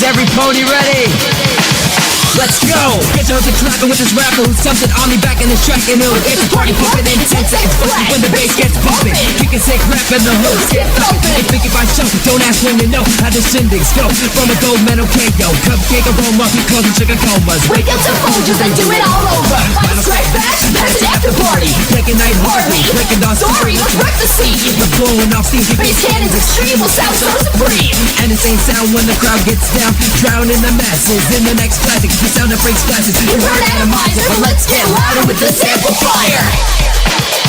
Is every pony ready? Let's go! Get your hook clapping with this rapper who's something on me back in this track, and it'll get the party pumping in 10 seconds flat. When the bass gets bumping, kicking sick rap and the hooks get thumping. Ain't thinking by show, don't ask when you know how the shindigs go. From a gold medal KO, cupcake aroma, closing sugar comas. Wake up to Folgers and do it all over. Final strike bash, pass it after party. Breaking night hardly, breaking dawn Sorry, let's wreck the scene. We're blowing off steam, Bass cannons extreme will sound so supreme. and the same sound when the crowd gets down, drowning the masses in the next classic. The sound that breaks glasses. We're an atomizer, but let's get louder with this amplifier.